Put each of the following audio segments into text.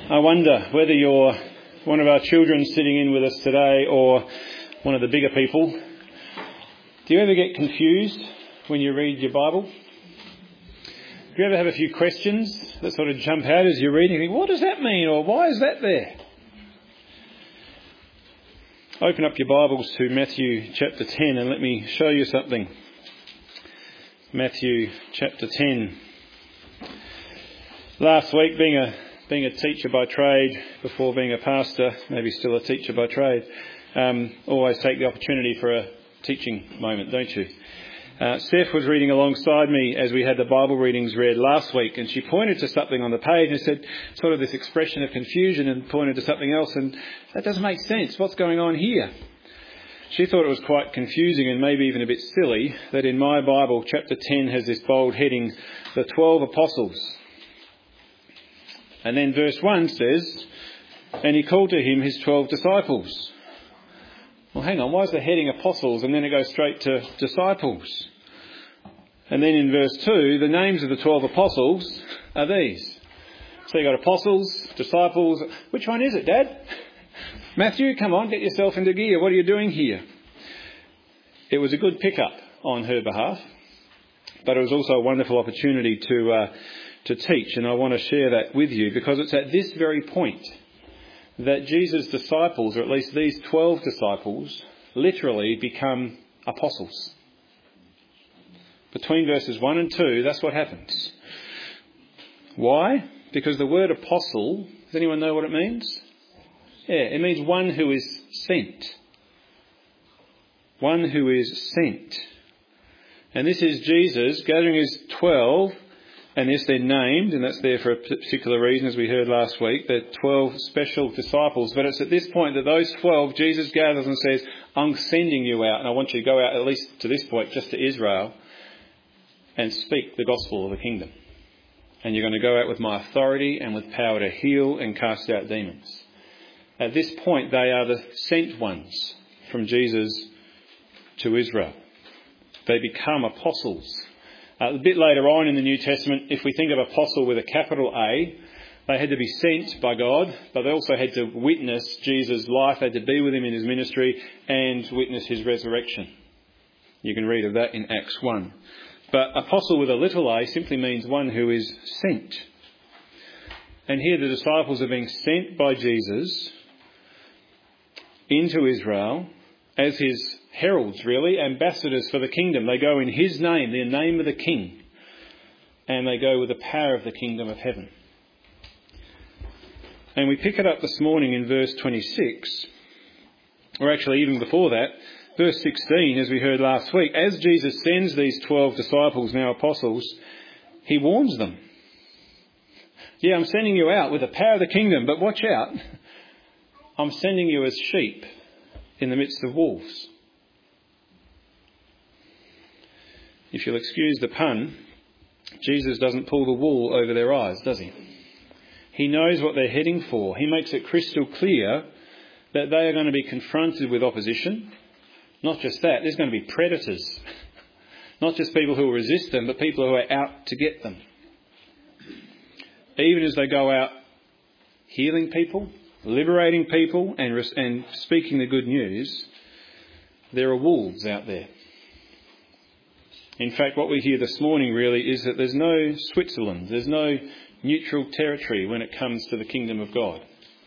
I wonder whether you're one of our children sitting in with us today or one of the bigger people. Do you ever get confused when you read your Bible? Do you ever have a few questions that sort of jump out as you're reading? You think, what does that mean? Or why is that there? Open up your Bibles to Matthew chapter 10 and let me show you something. Matthew chapter 10. Last week, being a teacher by trade, before being a pastor, maybe still a teacher by trade, always take the opportunity for a teaching moment, don't you? Steph was reading alongside me as we had the Bible readings read last week, and she pointed to something on the page and said, sort of this expression of confusion, and pointed to something else, and that doesn't make sense. What's going on here? She thought it was quite confusing and maybe even a bit silly that in my Bible, chapter 10 has this bold heading, the 12 apostles. And then verse 1 says, and he called to him his 12 disciples. Well, hang on, why is the heading apostles and then it goes straight to disciples? And then in verse 2, the names of the 12 apostles are these. So you've got apostles, disciples. Which one is it, Dad? Matthew, come on, get yourself into gear. What are you doing here? It was a good pickup on her behalf, but it was also a wonderful opportunity to teach, and I want to share that with you because it's at this very point that Jesus' disciples, or at least these 12 disciples, literally become apostles. Between verses 1 and 2, that's what happens. Why? Because the word apostle, does anyone know what it means? Yeah, it means one who is sent. One who is sent. And this is Jesus gathering his 12. And yes, they're named, and that's there for a particular reason, as we heard last week. They're 12 special disciples. But it's at this point that those 12, Jesus gathers and says, I'm sending you out, and I want you to go out, at least to this point, just to Israel, and speak the gospel of the kingdom. And you're going to go out with my authority and with power to heal and cast out demons. At this point, they are the sent ones from Jesus to Israel. They become apostles. A bit later on in the New Testament, if we think of apostle with a capital A, they had to be sent by God, but they also had to witness Jesus' life, they had to be with him in his ministry and witness his resurrection. You can read of that in Acts 1. But apostle with a little a simply means one who is sent. And here the disciples are being sent by Jesus into Israel as his heralds, really, ambassadors for the kingdom. They go in his name, the name of the king, and they go with the power of the kingdom of heaven. And we pick it up this morning in verse 26, or actually even before that, verse 16, as we heard last week. As Jesus sends these 12 disciples, now apostles, he warns them. Yeah, I'm sending you out with the power of the kingdom, but watch out. I'm sending you as sheep in the midst of wolves. If you'll excuse the pun, Jesus doesn't pull the wool over their eyes, does he? He knows what they're heading for. He makes it crystal clear that they are going to be confronted with opposition. Not just that, there's going to be predators. Not just people who will resist them, but people who are out to get them. Even as they go out healing people, liberating people and speaking the good news, there are wolves out there. In fact, what we hear this morning really is that there's no Switzerland, there's no neutral territory when it comes to the kingdom of God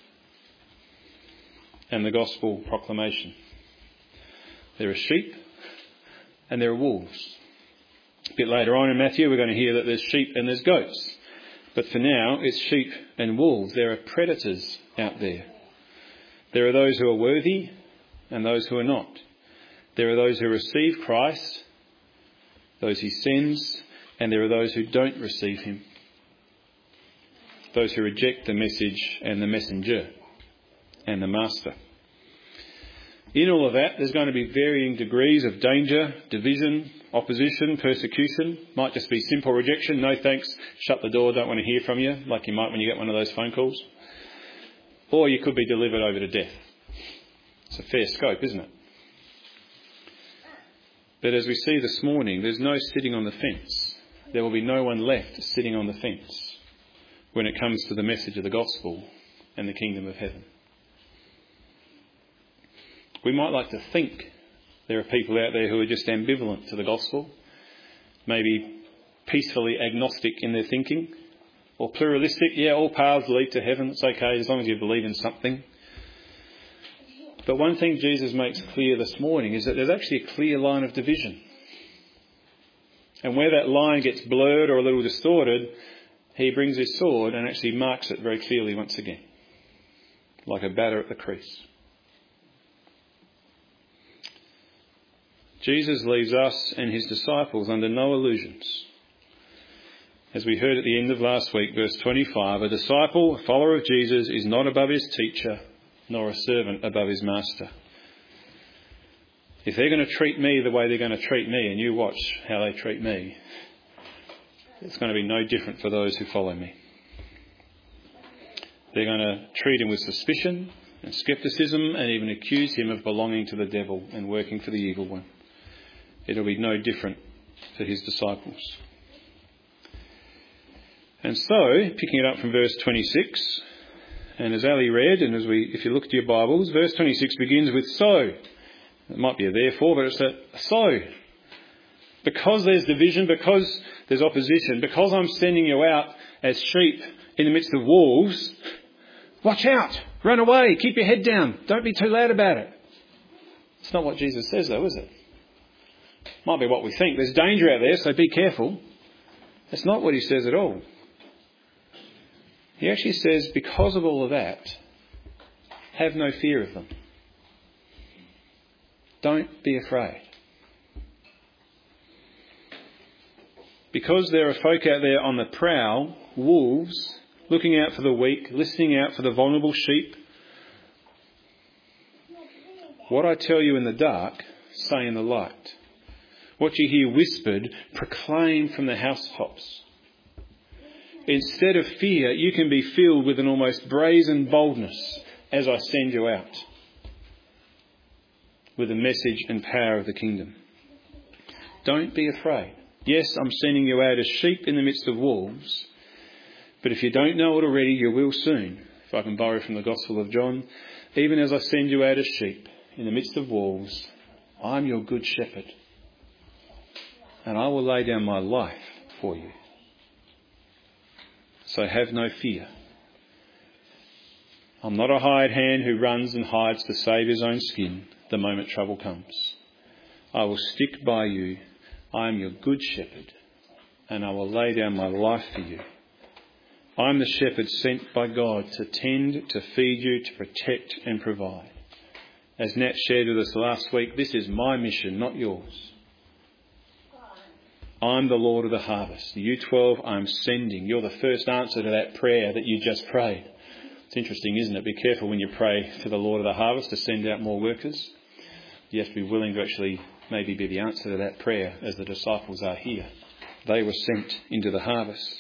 and the gospel proclamation. There are sheep and there are wolves. A bit later on in Matthew, we're going to hear that there's sheep and there's goats. But for now, it's sheep and wolves. There are predators out there. There are those who are worthy and those who are not. There are those who receive Christ, those he sends, and there are those who don't receive him. Those who reject the message and the messenger and the master. In all of that, there's going to be varying degrees of danger, division, opposition, persecution. Might just be simple rejection. No thanks, shut the door, don't want to hear from you, like you might when you get one of those phone calls. Or you could be delivered over to death. It's a fair scope, isn't it? But as we see this morning, there's no sitting on the fence. There will be no one left sitting on the fence when it comes to the message of the gospel and the kingdom of heaven. We might like to think there are people out there who are just ambivalent to the gospel, maybe peacefully agnostic in their thinking, or pluralistic. Yeah, all paths lead to heaven. It's okay as long as you believe in something. But one thing Jesus makes clear this morning is that there's actually a clear line of division. And where that line gets blurred or a little distorted, he brings his sword and actually marks it very clearly once again, like a batter at the crease. Jesus leaves us and his disciples under no illusions. As we heard at the end of last week, verse 25, a disciple, a follower of Jesus, is not above his teacher, nor a servant above his master. If they're going to treat me the way they're going to treat me, and you watch how they treat me, it's going to be no different for those who follow me. They're going to treat him with suspicion and scepticism and even accuse him of belonging to the devil and working for the evil one. It'll be no different for his disciples. And so, picking it up from verse 26, and as Ali read, and if you look at your Bibles, verse 26 begins with so. It might be a therefore, but it's a so. Because there's division, because there's opposition, because I'm sending you out as sheep in the midst of wolves, watch out, run away, keep your head down, don't be too loud about it. It's not what Jesus says though, is it? Might be what we think. There's danger out there, so be careful. That's not what he says at all. He actually says, because of all of that, have no fear of them. Don't be afraid. Because there are folk out there on the prowl, wolves, looking out for the weak, listening out for the vulnerable sheep. What I tell you in the dark, say in the light. What you hear whispered, proclaim from the housetops. Instead of fear, you can be filled with an almost brazen boldness as I send you out with the message and power of the kingdom. Don't be afraid. Yes, I'm sending you out as sheep in the midst of wolves, but if you don't know it already, you will soon. If I can borrow from the Gospel of John, even as I send you out as sheep in the midst of wolves, I'm your good shepherd, and I will lay down my life for you. So have no fear. I'm not a hired hand who runs and hides to save his own skin the moment trouble comes. I will stick by you. I am your good shepherd, and I will lay down my life for you. I'm the shepherd sent by God to tend, to feed you, to protect and provide. As Nat shared with us last week, this is my mission, not yours. I'm the Lord of the harvest. You 12, I'm sending. You're the first answer to that prayer that you just prayed. It's interesting, isn't it? Be careful when you pray to the Lord of the harvest to send out more workers. You have to be willing to actually maybe be the answer to that prayer, as the disciples are here. They were sent into the harvest.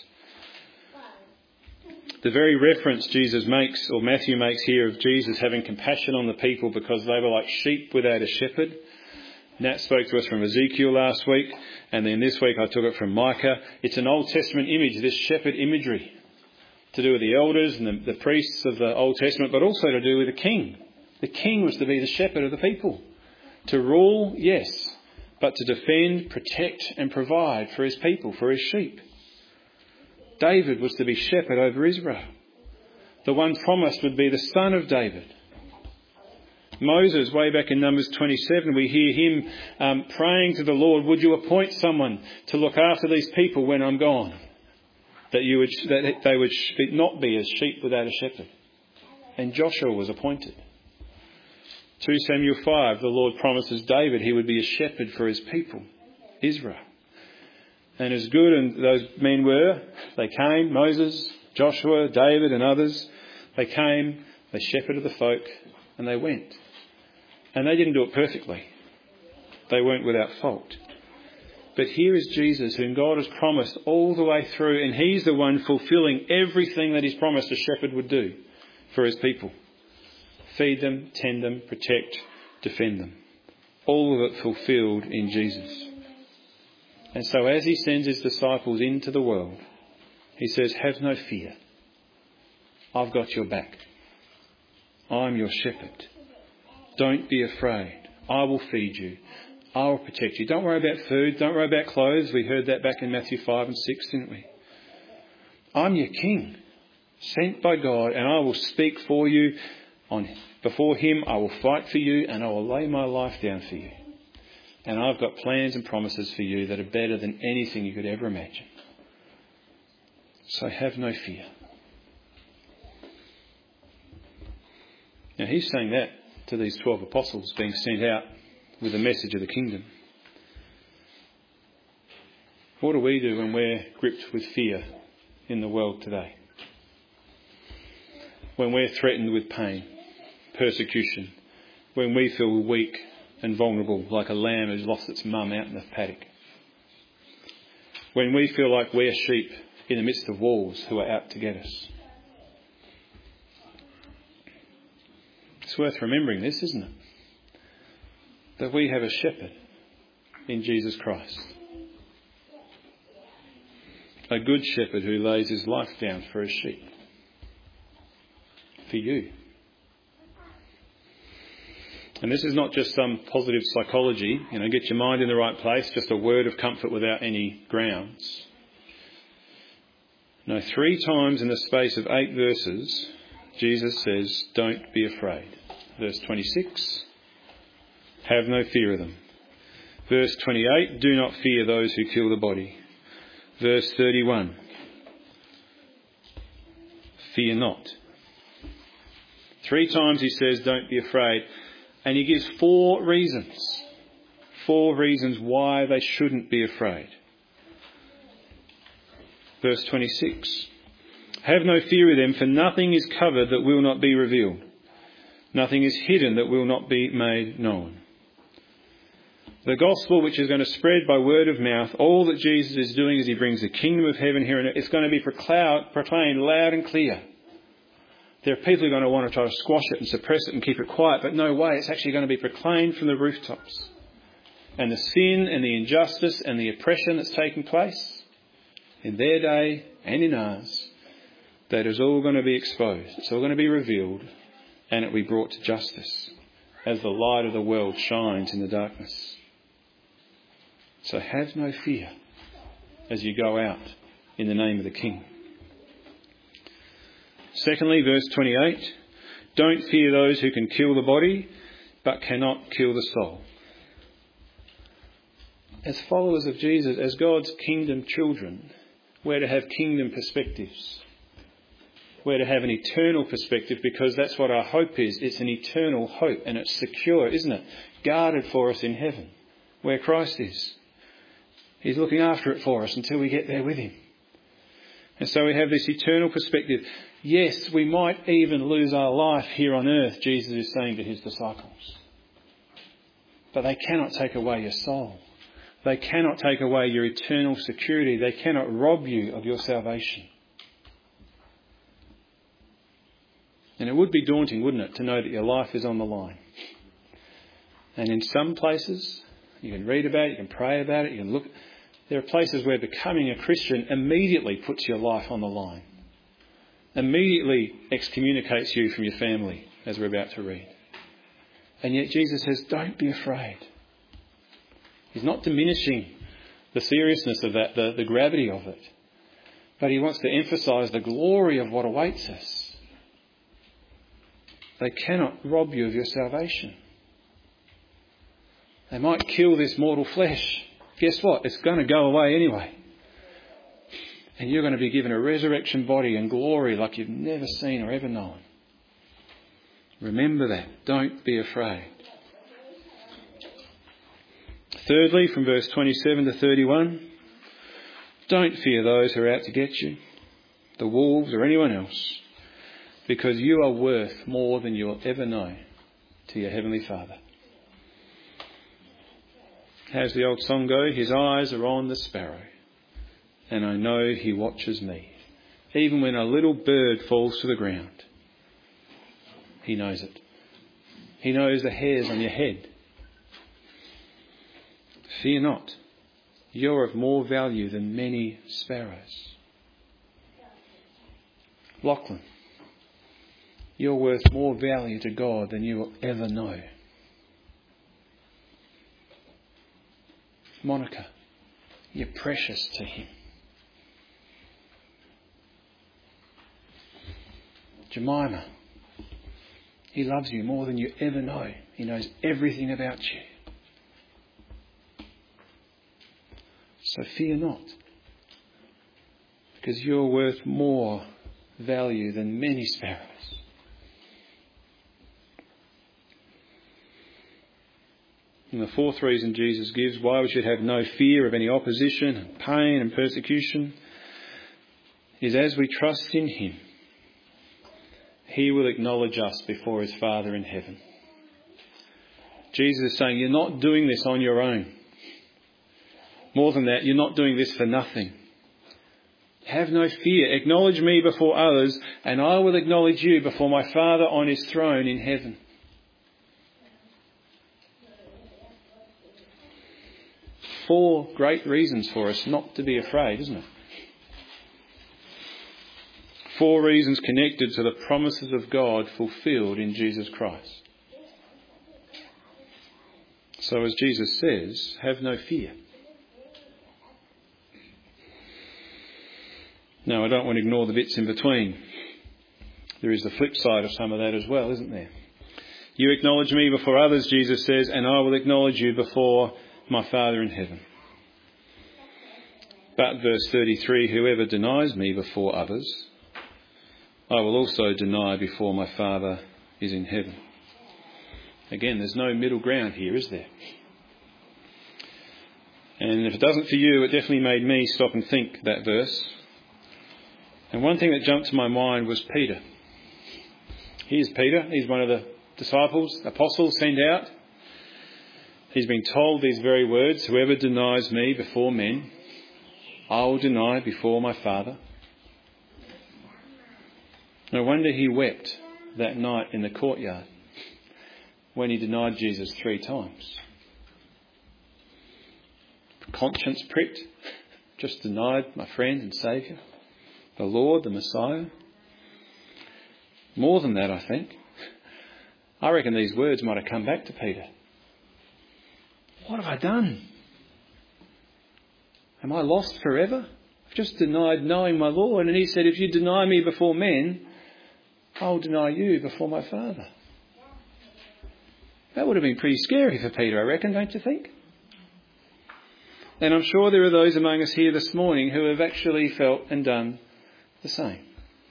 The very reference Jesus makes, or Matthew makes here, of Jesus having compassion on the people because they were like sheep without a shepherd. Nat spoke to us from Ezekiel last week, and then this week I took it from Micah. It's an Old Testament image, this shepherd imagery, to do with the elders and the priests of the Old Testament, but also to do with the king. The king was to be the shepherd of the people. To rule, yes, but to defend, protect and provide for his people, for his sheep. David was to be shepherd over Israel. The one promised would be the son of David. Moses, way back in Numbers 27, we hear him praying to the Lord, would you appoint someone to look after these people when I'm gone? That they would not be as sheep without a shepherd. And Joshua was appointed. 2 Samuel 5, the Lord promises David he would be a shepherd for his people, Israel. And as good and those men were, they came, Moses, Joshua, David and others, they came, they shepherded the folk, and they went. And they didn't do it perfectly. They weren't without fault. But here is Jesus, whom God has promised all the way through, and he's the one fulfilling everything that he's promised a shepherd would do for his people. Feed them, tend them, protect, defend them. All of it fulfilled in Jesus. And so as he sends his disciples into the world, he says, have no fear. I've got your back. I'm your shepherd. Don't be afraid. I will feed you. I will protect you. Don't worry about food. Don't worry about clothes. We heard that back in Matthew 5 and 6, didn't we? I'm your king, sent by God, and I will speak for you. Before him, I will fight for you, and I will lay my life down for you. And I've got plans and promises for you that are better than anything you could ever imagine. So have no fear. Now he's saying that to these 12 apostles being sent out with the message of the kingdom. What do we do when we're gripped with fear in the world today? When we're threatened with pain, persecution, when we feel weak and vulnerable like a lamb who's lost its mum out in the paddock. When we feel like we're sheep in the midst of wolves who are out to get us. It's worth remembering this, isn't it? That we have a shepherd in Jesus Christ. A good shepherd who lays his life down for his sheep. For you. And this is not just some positive psychology, get your mind in the right place, just a word of comfort without any grounds. No, 3 times in the space of 8 verses, Jesus says, don't be afraid. Verse 26, have no fear of them. Verse 28, do not fear those who kill the body. Verse 31, fear not. 3 times he says, don't be afraid. And he gives 4 reasons. 4 reasons why they shouldn't be afraid. Verse 26. Have no fear of them, for nothing is covered that will not be revealed. Nothing is hidden that will not be made known. The gospel, which is going to spread by word of mouth, all that Jesus is doing as he brings the kingdom of heaven here, and it's going to be proclaimed loud and clear. There are people who are going to want to try to squash it and suppress it and keep it quiet, but no way. It's actually going to be proclaimed from the rooftops. And the sin and the injustice and the oppression that's taking place in their day and in ours, that is all going to be exposed. It's all going to be revealed, and it will be brought to justice as the light of the world shines in the darkness. So have no fear as you go out in the name of the King. Secondly, verse 28, don't fear those who can kill the body, but cannot kill the soul. As followers of Jesus, as God's kingdom children, we're to have kingdom perspectives. We're to have an eternal perspective, because that's what our hope is. It's an eternal hope, and it's secure, isn't it? Guarded for us in heaven, where Christ is. He's looking after it for us until we get there with him. And so we have this eternal perspective. Yes, we might even lose our life here on earth, Jesus is saying to his disciples. But they cannot take away your soul. They cannot take away your eternal security. They cannot rob you of your salvation. And it would be daunting, wouldn't it, to know that your life is on the line. And in some places, you can read about it, you can pray about it, you can look. There are places where becoming a Christian immediately puts your life on the line. Immediately excommunicates you from your family, as we're about to read. And yet Jesus says, don't be afraid. He's not diminishing the seriousness of that, the gravity of it. But he wants to emphasise the glory of what awaits us. They cannot rob you of your salvation. They might kill this mortal flesh. Guess what? It's going to go away anyway. And you're going to be given a resurrection body and glory like you've never seen or ever known. Remember that. Don't be afraid. Thirdly, from verse 27 to 31, don't fear those who are out to get you, the wolves or anyone else, because you are worth more than you'll ever know to your Heavenly Father. How's the old song go? His eyes are on the sparrow, and I know he watches me. Even when a little bird falls to the ground, he knows it. He knows the hairs on your head. Fear not. You're of more value than many sparrows. Lachlan, You're worth more value to God than you will ever know. Monica, you're precious to him. Jemima, he loves you more than you ever know. He knows everything about you. So fear not, because you're worth more value than many sparrows. And the fourth reason Jesus gives why we should have no fear of any opposition and pain and persecution is as we trust in him, he will acknowledge us before his Father in heaven. Jesus is saying, you're not doing this on your own. More than that, you're not doing this for nothing. Have no fear. Acknowledge me before others, and I will acknowledge you before my Father on his throne in heaven. Four great reasons for us not to be afraid, isn't it? Four reasons connected to the promises of God fulfilled in Jesus Christ. So as Jesus says, have no fear. Now, I don't want to ignore the bits in between. There is the flip side of some of that as well, isn't there? You acknowledge me before others, Jesus says, and I will acknowledge you before my Father in heaven. But verse 33, whoever denies me before others, I will also deny before my Father is in heaven. Again, there's no middle ground here, is there? And if it doesn't for you, it definitely made me stop and think, that verse. And one thing that jumped to my mind was Peter. Here's Peter. He's one of the disciples, apostles sent out. He's been told these very words, whoever denies me before men, I will deny before my Father. No wonder he wept that night in the courtyard when he denied Jesus 3 times. Conscience pricked, just denied my friend and Saviour, the Lord, the Messiah. More than that, I think. I reckon these words might have come back to Peter. What have I done? Am I lost forever? I've just denied knowing my Lord. And he said, if you deny me before men, I'll deny you before my Father. That would have been pretty scary for Peter, I reckon, don't you think? And I'm sure there are those among us here this morning who have actually felt and done the same.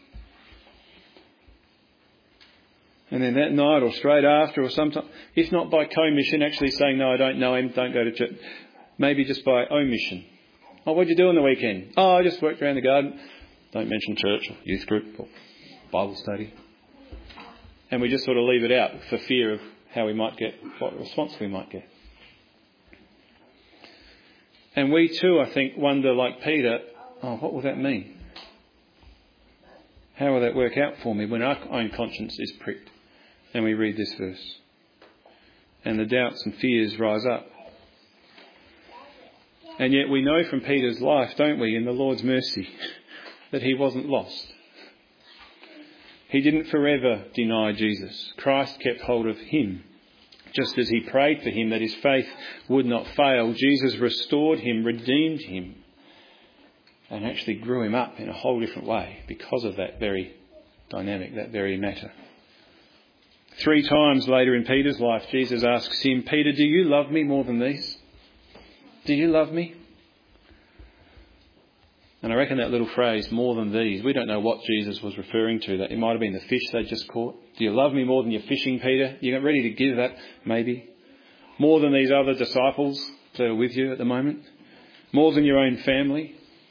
And then that night or straight after or sometime, if not by commission, actually saying, no, I don't know him, don't go to church. Maybe just by omission. Oh, what'd you do on the weekend? Oh, I just worked around the garden. Don't mention church or youth group or Bible study. And we just sort of leave it out for fear of how we might get, what response we might get. And we too, I think, wonder like Peter, oh, what will that mean? How will that work out for me when our own conscience is pricked and we read this verse? And the doubts and fears rise up. And yet we know from Peter's life, don't we, in the Lord's mercy, that he wasn't lost. He didn't forever deny Jesus. Christ kept hold of him. Just as he prayed for him that his faith would not fail, Jesus restored him, redeemed him, and actually grew him up in a whole different way because of that very dynamic, that very matter. 3 times later in Peter's life, Jesus asks him, Peter, do you love me more than these? Do you love me? And I reckon that little phrase, more than these, we don't know what Jesus was referring to. That it might have been the fish they just caught. Do you love me more than you're fishing, Peter? You're ready to give that, maybe. More than these other disciples that are with you at the moment. More than your own family.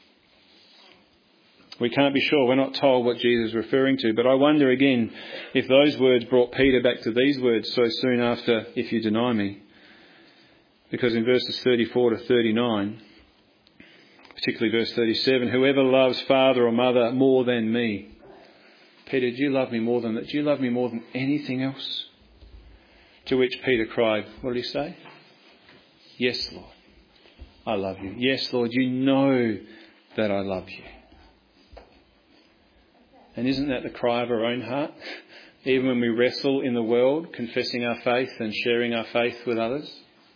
We can't be sure. We're not told what Jesus is referring to. But I wonder again if those words brought Peter back to these words so soon after, if you deny me. Because in verses 34 to 39, particularly verse 37, whoever loves father or mother more than me. Peter, do you love me more than that? Do you love me more than anything else? To which Peter cried, what did he say? Yes, Lord, I love you. Yes, Lord, you know that I love you. And isn't that the cry of our own heart? even when we wrestle in the world, confessing our faith and sharing our faith with others.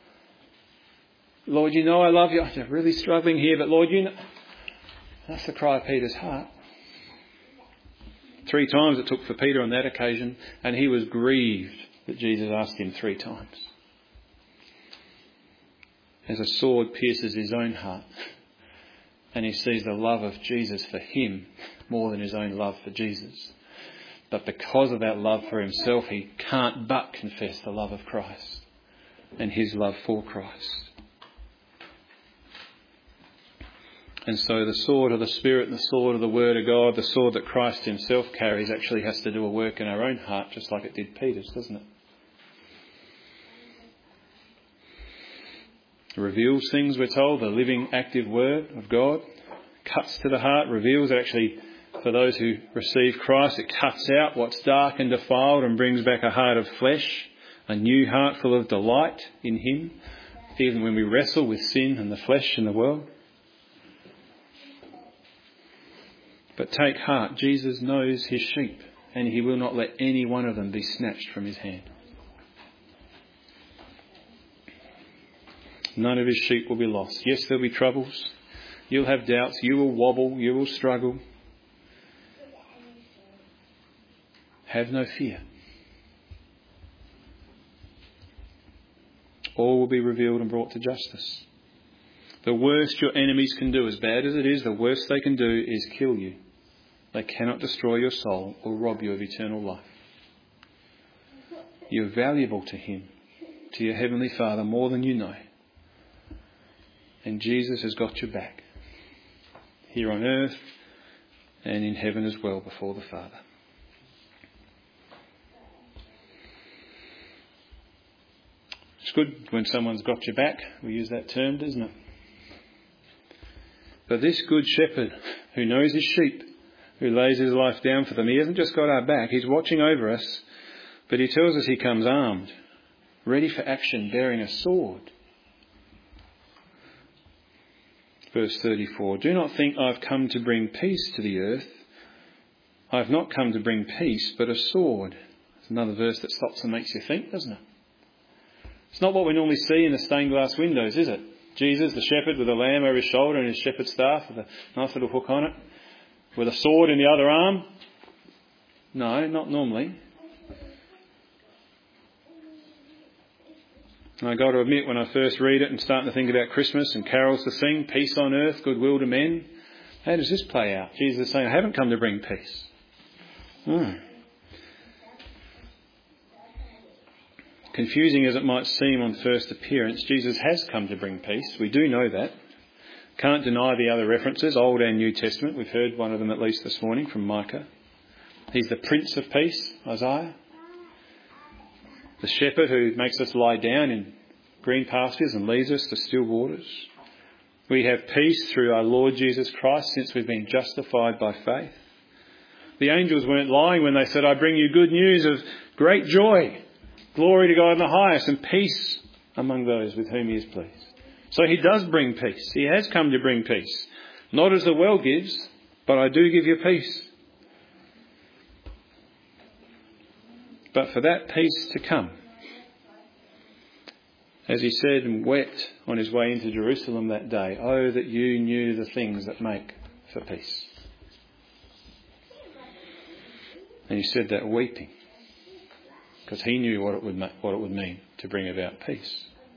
Lord, you know I love you. I'm really struggling here, but Lord, you know. That's the cry of Peter's heart. 3 times it took for Peter on that occasion, and he was grieved that Jesus asked him 3 times. As a sword pierces his own heart, and he sees the love of Jesus for him more than his own love for Jesus. But because of that love for himself, he can't but confess the love of Christ and his love for Christ. And so the sword of the Spirit and the sword of the Word of God, the sword that Christ himself carries, actually has to do a work in our own heart, just like it did Peter's, doesn't it? It reveals things, we're told, the living, active Word of God. Cuts to the heart, reveals it actually, for those who receive Christ, it cuts out what's dark and defiled and brings back a heart of flesh, a new heart full of delight in him, even when we wrestle with sin and the flesh and the world. But take heart, Jesus knows his sheep, and he will not let any one of them be snatched from his hand. None of his sheep will be lost. Yes, there'll be troubles. You'll have doubts. You will wobble. You will struggle. Have no fear. All will be revealed and brought to justice. The worst your enemies can do, as bad as it is, the worst they can do is kill you. They cannot destroy your soul or rob you of eternal life. You're valuable to him, to your Heavenly Father, more than you know. And Jesus has got your back, here on earth and in heaven as well before the Father. It's good when someone's got your back. We use that term, doesn't it? But this good shepherd who knows his sheep, who lays his life down for them, he hasn't just got our back, he's watching over us, but he tells us he comes armed, ready for action, bearing a sword. Verse 34, do not think I've come to bring peace to the earth. I've not come to bring peace, but a sword. It's another verse that stops and makes you think, doesn't it? It's not what we normally see in the stained glass windows, is it? Jesus, the shepherd, with a lamb over his shoulder and his shepherd's staff with a nice little hook on it, with a sword in the other arm. No, not normally. I got to admit, when I first read it and start to think about Christmas and carols to sing, peace on earth, goodwill to men, how does this play out? Jesus is saying, I haven't come to bring peace. Confusing as it might seem on first appearance, Jesus has come to bring peace. We do know that. Can't deny the other references, Old and New Testament. We've heard one of them at least this morning from Micah. He's the Prince of Peace, Isaiah. The shepherd who makes us lie down in green pastures and leads us to still waters. We have peace through our Lord Jesus Christ since we've been justified by faith. The angels weren't lying when they said, I bring you good news of great joy, glory to God in the highest, and peace among those with whom he is pleased. So he does bring peace. He has come to bring peace. Not as the world gives, but I do give you peace. But for that peace to come, as he said and wept on his way into Jerusalem that day, oh, that you knew the things that make for peace. And he said that weeping, because he knew what it would mean to bring about peace.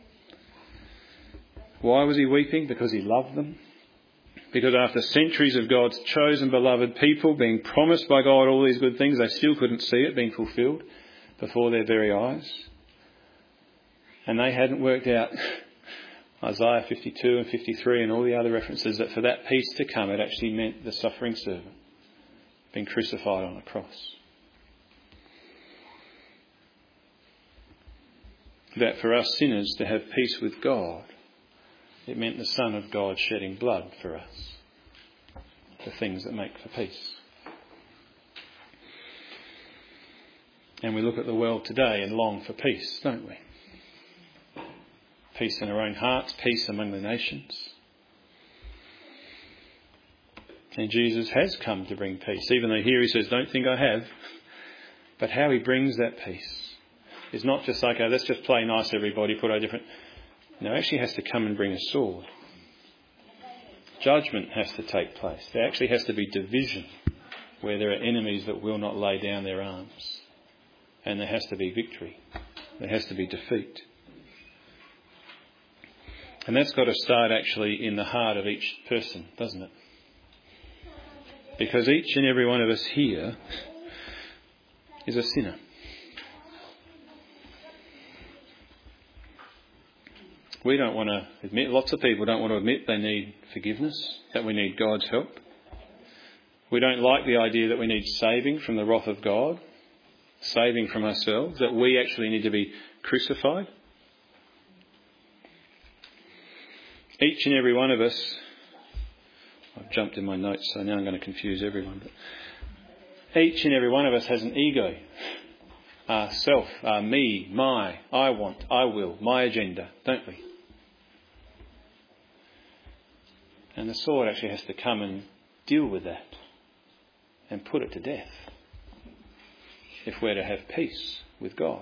Why was he weeping? Because he loved them. Because after centuries of God's chosen beloved people being promised by God all these good things, they still couldn't see it being fulfilled before their very eyes. And they hadn't worked out Isaiah 52 and 53 and all the other references that for that peace to come, it actually meant the suffering servant being crucified on a cross. That for us sinners to have peace with God, it meant the Son of God shedding blood for us. The things that make for peace. And we look at the world today and long for peace, don't we? Peace in our own hearts, peace among the nations. And Jesus has come to bring peace. Even though here he says, don't think I have. But how he brings that peace is not just like, let's just play nice everybody, put our different... No, actually has to come and bring a sword. Judgment has to take place. There actually has to be division where there are enemies that will not lay down their arms. And there has to be victory. There has to be defeat. And that's got to start actually in the heart of each person, doesn't it? Because each and every one of us here is a sinner. We don't want to admit, lots of people don't want to admit they need forgiveness, that we need God's help. We don't like the idea that we need saving from the wrath of God, saving from ourselves, that we actually need to be crucified. Each and every one of us, I've jumped in my notes, so now I'm going to confuse everyone. But each and every one of us has an ego, our self, our me, my, I want, I will, my agenda, don't we? And the sword actually has to come and deal with that and put it to death if we're to have peace with God.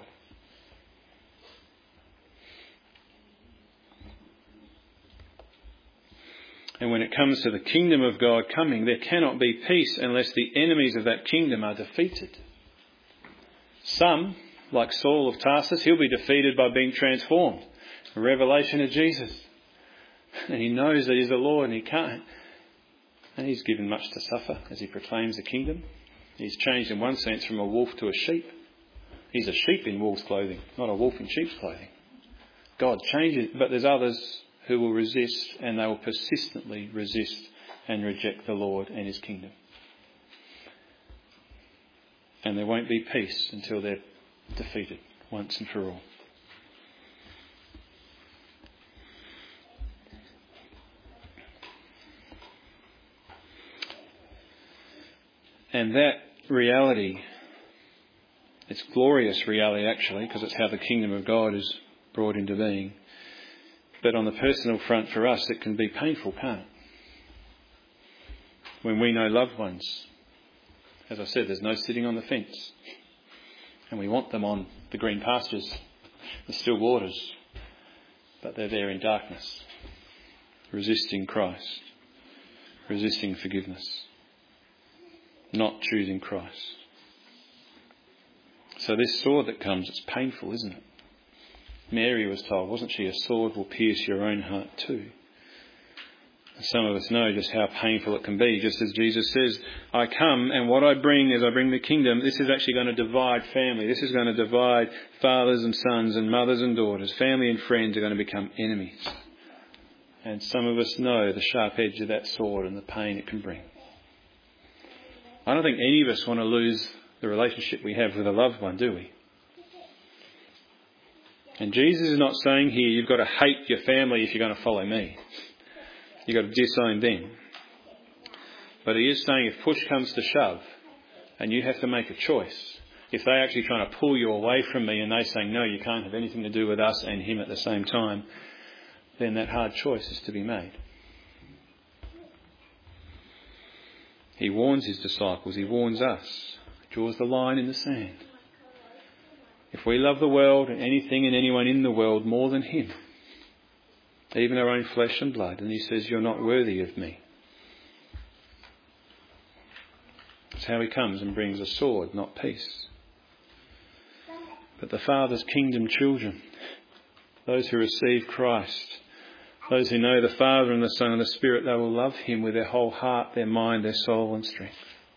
And when it comes to the kingdom of God coming, there cannot be peace unless the enemies of that kingdom are defeated. Some, like Saul of Tarsus, he'll be defeated by being transformed. A revelation of Jesus. And he knows that he's the Lord and he can't. And he's given much to suffer as he proclaims the kingdom. He's changed in one sense from a wolf to a sheep. He's a sheep in wolf's clothing, not a wolf in sheep's clothing. God changes, but there's others who will resist, and they will persistently resist and reject the Lord and his kingdom. And there won't be peace until they're defeated once and for all. And that reality, it's glorious reality actually, because it's how the kingdom of God is brought into being. But on the personal front for us, it can be painful, can't it? When we know loved ones, as I said, there's no sitting on the fence. And we want them on the green pastures, the still waters. But they're there in darkness, resisting Christ, resisting forgiveness, not choosing Christ. So this sword that comes, it's painful, isn't it? Mary was told, wasn't she, a sword will pierce your own heart too. And some of us know just how painful it can be. Just as Jesus says, I come and what I bring is I bring the kingdom. This is actually going to divide family. This is going to divide fathers and sons and mothers and daughters. Family and friends are going to become enemies. And some of us know the sharp edge of that sword and the pain it can bring. I don't think any of us want to lose the relationship we have with a loved one, do we? And Jesus is not saying here you've got to hate your family if you're going to follow me. You've got to disown them. But he is saying if push comes to shove and you have to make a choice, if they're actually trying to pull you away from me and they're saying, no, you can't have anything to do with us and him at the same time, then that hard choice is to be made. He warns his disciples, he warns us, draws the line in the sand. If we love the world and anything and anyone in the world more than him, even our own flesh and blood, and he says, you're not worthy of me. That's how he comes and brings a sword, not peace. But the Father's kingdom children, those who receive Christ, those who know the Father and the Son and the Spirit, they will love him with their whole heart, their mind, their soul and strength.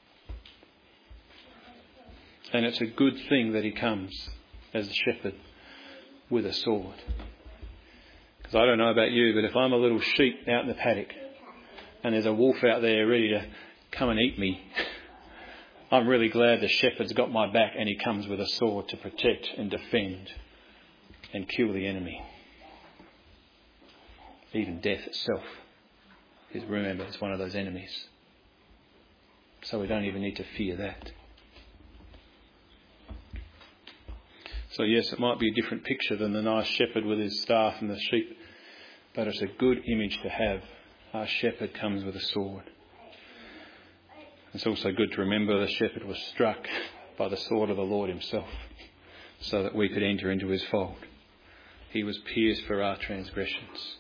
And it's a good thing that he comes as the shepherd with a sword. Because I don't know about you, but if I'm a little sheep out in the paddock and there's a wolf out there ready to come and eat me, I'm really glad the shepherd's got my back and he comes with a sword to protect and defend and kill the enemy. Even death itself is, remember, it's one of those enemies. So we don't even need to fear that. So yes, it might be a different picture than the nice shepherd with his staff and the sheep, but it's a good image to have. Our shepherd comes with a sword. It's also good to remember the shepherd was struck by the sword of the Lord himself, so that we could enter into his fold. He was pierced for our transgressions.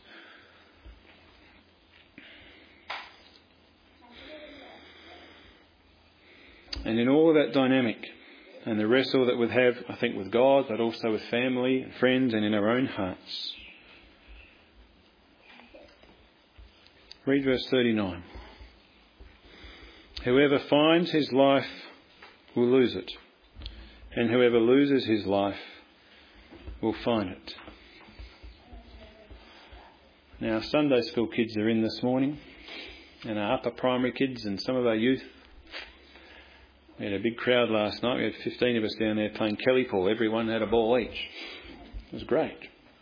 And in all of that dynamic and the wrestle that we have, I think, with God, but also with family and friends and in our own hearts. Read verse 39. Whoever finds his life will lose it, and whoever loses his life will find it. Now, Sunday school kids are in this morning, and our upper primary kids and some of our youth. We had a big crowd last night. We had 15 of us down there playing Kelly Pool. Everyone had a ball each. It was great.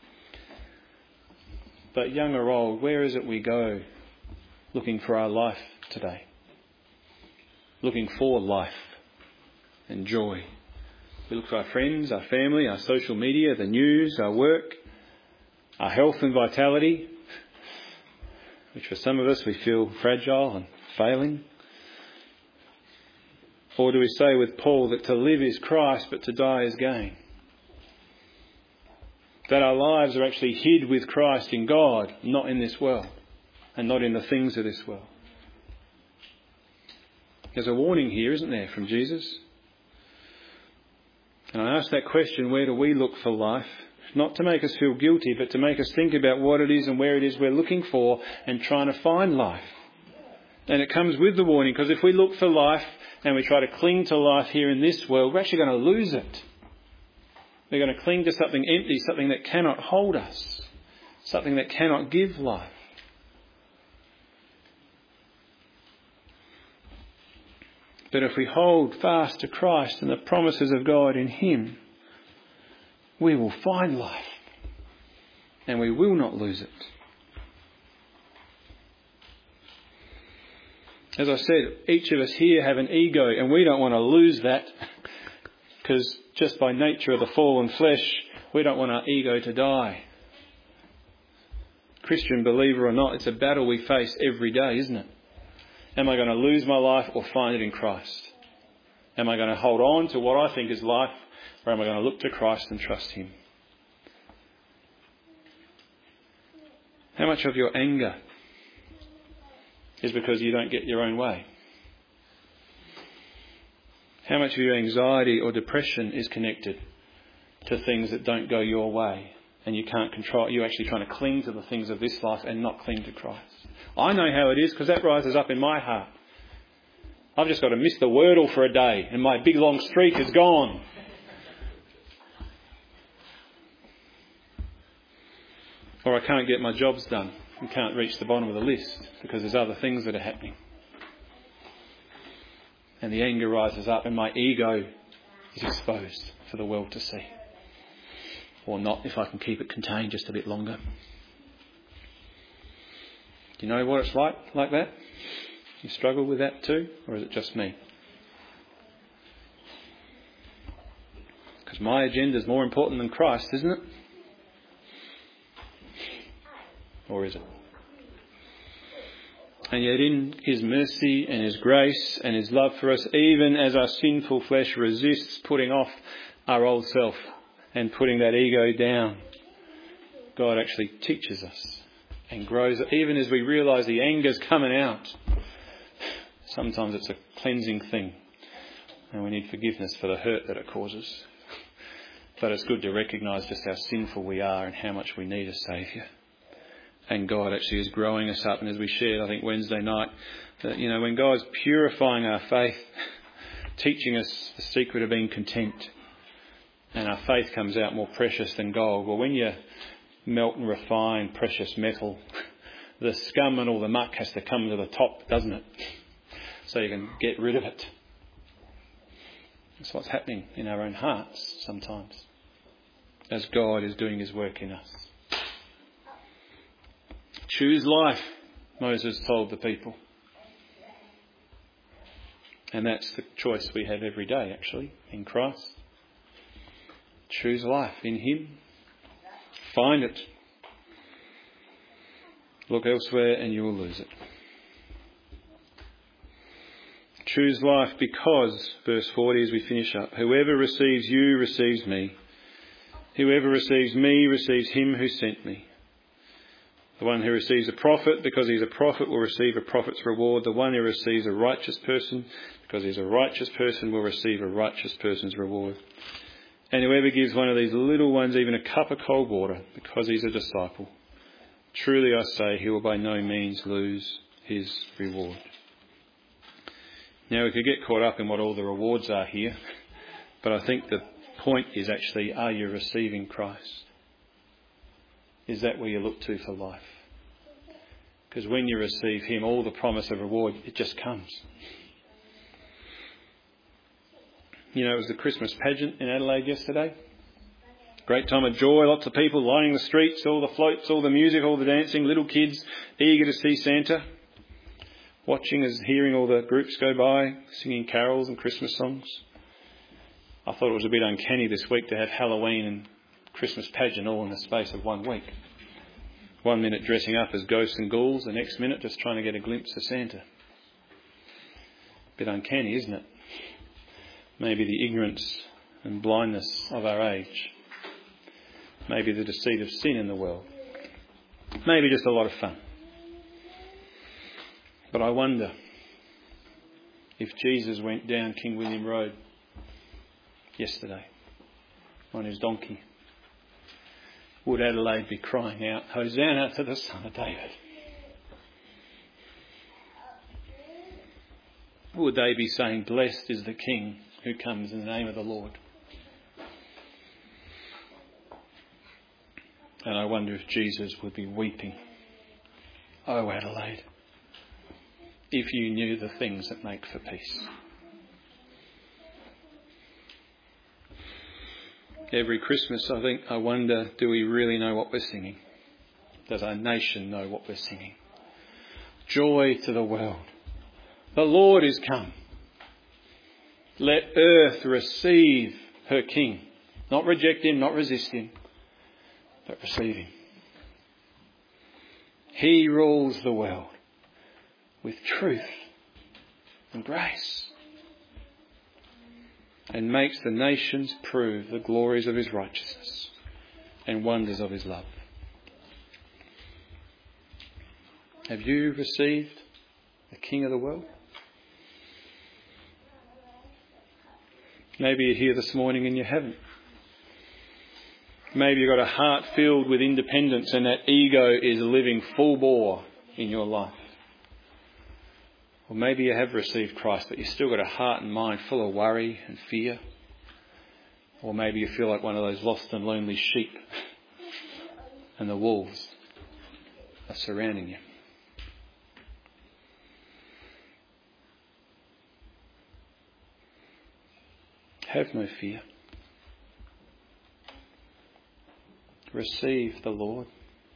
But young or old, where is it we go looking for our life today? Looking for life and joy. We look for our friends, our family, our social media, the news, our work, our health and vitality, which for some of us we feel fragile and failing. Or do we say with Paul that to live is Christ but to die is gain? That our lives are actually hid with Christ in God, not in this world and not in the things of this world. There's a warning here, isn't there, from Jesus? And I ask that question, where do we look for life? Not to make us feel guilty, but to make us think about what it is and where it is we're looking for and trying to find life. And it comes with the warning, because if we look for life and we try to cling to life here in this world, we're actually going to lose it. We're going to cling to something empty, something that cannot hold us, something that cannot give life. But if we hold fast to Christ and the promises of God in him, we will find life and we will not lose it. As I said, each of us here have an ego, and we don't want to lose that, because just by nature of the fallen flesh, we don't want our ego to die. Christian believer or not, it's a battle we face every day, isn't it? Am I going to lose my life or find it in Christ? Am I going to hold on to what I think is life, or am I going to look to Christ and trust him? How much of your anger is because you don't get your own way? How much of your anxiety or depression is connected to things that don't go your way and you can't control? You're actually trying to cling to the things of this life and not cling to Christ. I know how it is, because that rises up in my heart. I've just got to miss the Wordle for a day and my big long streak is gone. Or I can't get my jobs done and can't reach the bottom of the list because there's other things that are happening. And the anger rises up and my ego is exposed for the world to see. Or not, if I can keep it contained just a bit longer. Do you know what it's like that? You struggle with that too? Or is it just me? Because my agenda is more important than Christ, isn't it? Or is it? And yet in his mercy and his grace and his love for us, even as our sinful flesh resists putting off our old self and putting that ego down, God actually teaches us and grows. Even as we realise the anger's coming out, sometimes it's a cleansing thing and we need forgiveness for the hurt that it causes. But it's good to recognise just how sinful we are and how much we need a Saviour. And God actually is growing us up. And as we shared, I think Wednesday night, that, when God's purifying our faith, teaching us the secret of being content, and our faith comes out more precious than gold. Well, when you melt and refine precious metal, the scum and all the muck has to come to the top, doesn't it? So you can get rid of it. That's what's happening in our own hearts sometimes, as God is doing his work in us. Choose life, Moses told the people. And that's the choice we have every day, actually, in Christ. Choose life in him. Find it. Look elsewhere and you will lose it. Choose life because, verse 40 as we finish up, whoever receives you receives me. Whoever receives me receives him who sent me. The one who receives a prophet because he's a prophet will receive a prophet's reward. The one who receives a righteous person because he's a righteous person will receive a righteous person's reward. And whoever gives one of these little ones even a cup of cold water because he's a disciple, truly I say he will by no means lose his reward. Now we could get caught up in what all the rewards are here, but I think the point is actually, are you receiving Christ? Is that where you look to for life? Because when you receive him, all the promise of reward, it just comes. You know, it was the Christmas pageant in Adelaide yesterday. Great time of joy, lots of people lining the streets, all the floats, all the music, all the dancing, little kids eager to see Santa. Watching as hearing all the groups go by, singing carols and Christmas songs. I thought it was a bit uncanny this week to have Halloween and Christmas pageant all in the space of 1 week. 1 minute dressing up as ghosts and ghouls, the next minute just trying to get a glimpse of Santa. Bit uncanny, isn't it? Maybe the ignorance and blindness of our age. Maybe the deceit of sin in the world. Maybe just a lot of fun. But I wonder if Jesus went down King William Road yesterday on his donkey, would Adelaide be crying out, Hosanna to the Son of David? Would they be saying, blessed is the King who comes in the name of the Lord? And I wonder if Jesus would be weeping, oh Adelaide, if you knew the things that make for peace. Every Christmas, I wonder, do we really know what we're singing? Does our nation know what we're singing? Joy to the world. The Lord is come. Let earth receive her King. Not reject him, not resist him, but receive him. He rules the world with truth and grace, and makes the nations prove the glories of his righteousness and wonders of his love. Have you received the King of the world? Maybe you're here this morning and you haven't. Maybe you've got a heart filled with independence and that ego is living full bore in your life. Or maybe you have received Christ, but you've still got a heart and mind full of worry and fear. Or maybe you feel like one of those lost and lonely sheep and the wolves are surrounding you. Have no fear. Receive the Lord.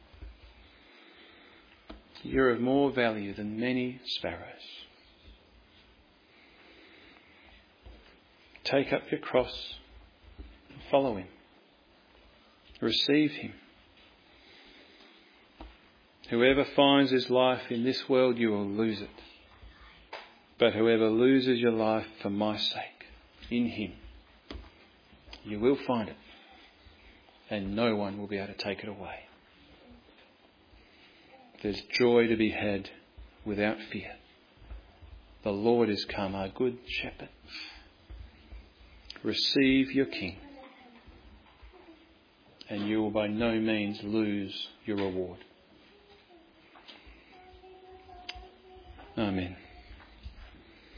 You're of more value than many sparrows. Take up your cross and follow him. Receive him. Whoever finds his life in this world, you will lose it. But whoever loses your life for my sake, in him, you will find it. And no one will be able to take it away. There's joy to be had without fear. The Lord is come, our good shepherd. Receive your King, and you will by no means lose your reward. Amen.